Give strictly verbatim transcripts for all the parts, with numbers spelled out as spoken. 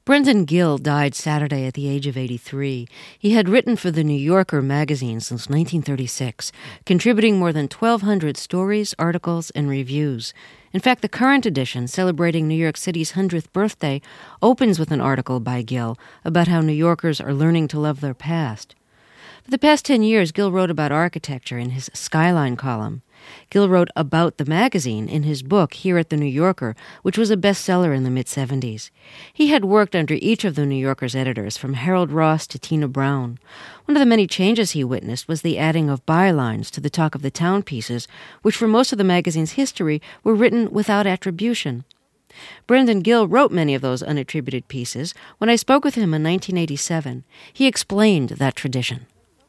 Brendan Gill died Saturday at the age of eighty-three. He had written for The New Yorker magazine since nineteen thirty-six, contributing more than twelve hundred stories, articles, and reviews. In fact, the current edition, celebrating New York City's hundredth birthday, opens with an article by Gill about how New Yorkers are learning to love their past. For the past ten years, Gill wrote about architecture in his Skyline column. Gill wrote about the magazine in his book, Here at The New Yorker, which was a bestseller in the mid-seventies. He had worked under each of The New Yorker's editors, from Harold Ross to Tina Brown. One of the many changes he witnessed was the adding of bylines to the Talk of the Town pieces, which for most of the magazine's history were written without attribution. Brendan Gill wrote many of those unattributed pieces. When I spoke with him in nineteen eighty-seven, he explained that tradition.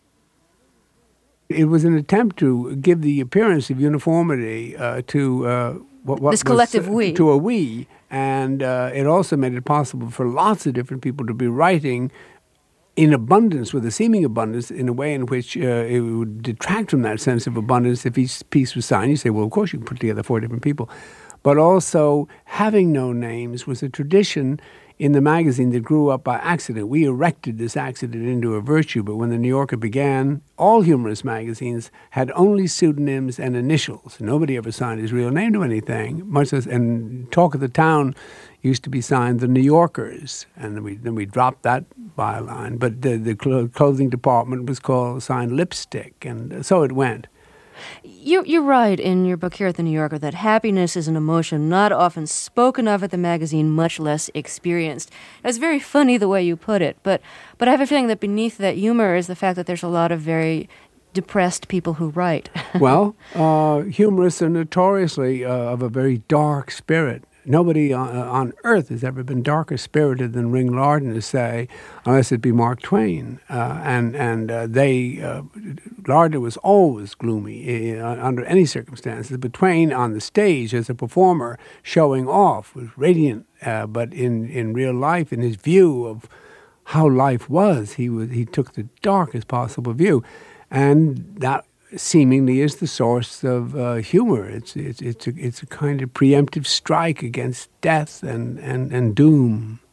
It was an attempt to give the appearance of uniformity uh, to uh, what, what this collective was, we. To a we, and uh, it also made it possible for lots of different people to be writing in abundance, with a seeming abundance, in a way in which uh, it would detract from that sense of abundance if each piece was signed. You say, well, of course you can put together four different people. But also, having no names was a tradition in the magazine that grew up by accident. We erected this accident into a virtue, but when the New Yorker began, all humorous magazines had only pseudonyms and initials. Nobody ever signed his real name to anything, much as, and Talk of the Town used to be signed the New Yorkers, and then we then we dropped that byline. But the, the clothing department was called, signed Lipstick, and so it went. You, you write in your book Here at The New Yorker that happiness is an emotion not often spoken of at the magazine, much less experienced. It's very funny the way you put it, but but I have a feeling that beneath that humor is the fact that there's a lot of very depressed people who write. Well, uh, humorists are notoriously uh, of a very dark spirit. Nobody on, on earth has ever been darker spirited than Ring Lardner, say, unless it be Mark Twain. Uh, and and uh, they, uh, Lardner was always gloomy uh, under any circumstances. But Twain on the stage as a performer showing off was radiant. Uh, but in, in real life, in his view of how life was, he was he took the darkest possible view. And that seemingly is the source of uh, humor. It's it's it's a, it's a kind of preemptive strike against death and, and, and doom.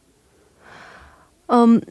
Um,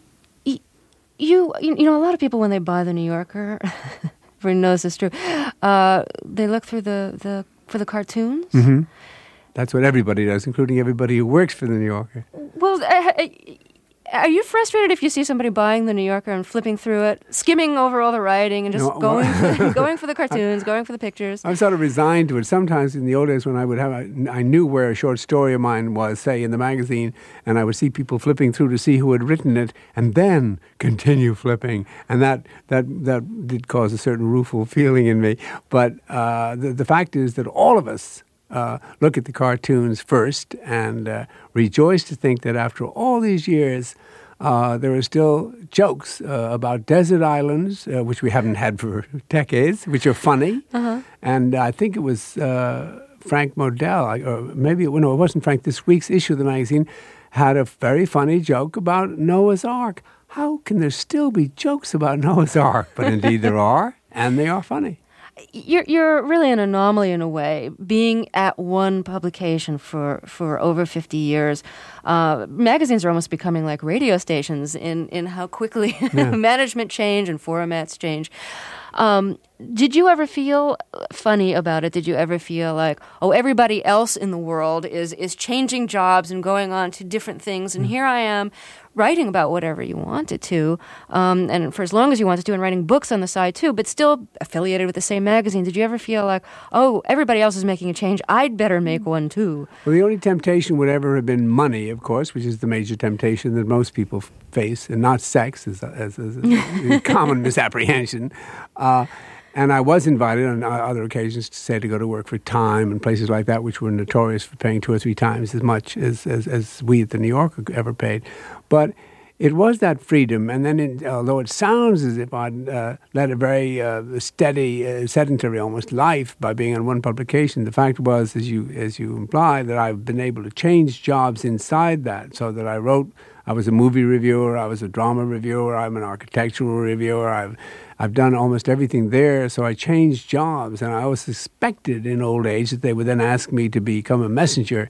y- you you know, a lot of people when they buy the New Yorker, everyone knows this is true. Uh, they look through the, the for the cartoons. Mm-hmm. That's what everybody does, including everybody who works for the New Yorker. Well. I, I, Are you frustrated if you see somebody buying the New Yorker and flipping through it, skimming over all the writing and just no, going for, going for the cartoons, going for the pictures? I'm sort of resigned to it. Sometimes in the old days when I would have, I knew where a short story of mine was, say, in the magazine, and I would see people flipping through to see who had written it, and then continue flipping. And that that, that did cause a certain rueful feeling in me. But uh, the, the fact is that all of us Uh, look at the cartoons first and uh, rejoice to think that after all these years, uh, there are still jokes uh, about desert islands, uh, which we haven't had for decades, which are funny. Uh-huh. And I think it was uh, Frank Modell, or maybe, it, no, it wasn't Frank, this week's issue of the magazine had a very funny joke about Noah's Ark. How can there still be jokes about Noah's Ark? But indeed there are, and they are funny. You're you're really an anomaly in a way, being at one publication for, for over fifty years. Uh, magazines are almost becoming like radio stations in, in how quickly yeah. management change and formats change. Um, did you ever feel funny about it? Did you ever feel like, oh, everybody else in the world is, is changing jobs and going on to different things, and mm. here I am writing about whatever you wanted to, um, and for as long as you wanted to, and writing books on the side too, but still affiliated with the same magazine. Did you ever feel like, oh, everybody else is making a change, I'd better make one too? Well, the only temptation would ever have been money, of course, which is the major temptation that most people f- face, and not sex, as, as, as a common misapprehension. Uh, And I was invited on other occasions to say to go to work for Time and places like that, which were notorious for paying two or three times as much as, as, as we at the New Yorker ever paid. But it was that freedom. And then it, although it sounds as if I'd uh, led a very uh, steady, uh, sedentary almost life by being on one publication, the fact was, as you, as you imply, that I've been able to change jobs inside that, so that I wrote, I was a movie reviewer, I was a drama reviewer, I'm an architectural reviewer, I've I've done almost everything there, so I changed jobs, and I always suspected in old age that they would then ask me to become a messenger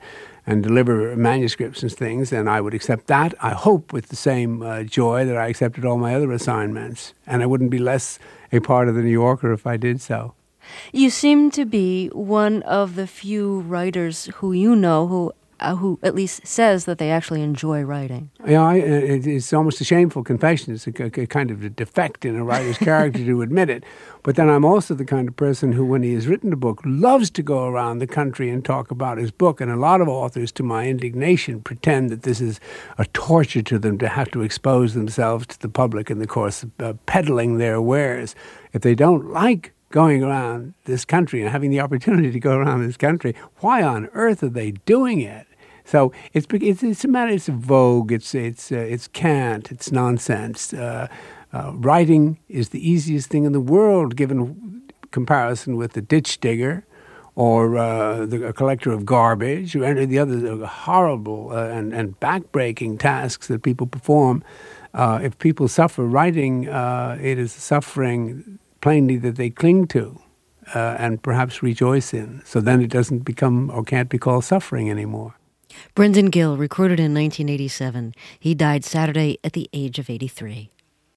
and deliver manuscripts and things, and I would accept that, I hope, with the same uh, joy that I accepted all my other assignments. And I wouldn't be less a part of the New Yorker if I did so. You seem to be one of the few writers who you know who uh, who at least says that they actually enjoy writing. Yeah, I, it, it's almost a shameful confession. It's a, a kind of a defect in a writer's character to admit it. But then I'm also the kind of person who, when he has written a book, loves to go around the country and talk about his book. And a lot of authors, to my indignation, pretend that this is a torture to them to have to expose themselves to the public in the course of uh, peddling their wares. If they don't like going around this country and having the opportunity to go around this country, why on earth are they doing it? So it's it's, it's a matter. It's a vogue. It's it's uh, it's cant. It's nonsense. Uh, uh, writing is the easiest thing in the world, given comparison with the ditch digger, or uh, the, a collector of garbage, or any of the other horrible uh, and and backbreaking tasks that people perform. Uh, if people suffer writing, uh, it is suffering plainly that they cling to uh, and perhaps rejoice in. So then it doesn't become or can't be called suffering anymore. Brendan Gill, recorded in nineteen eighty-seven. He died Saturday at the age of eighty-three.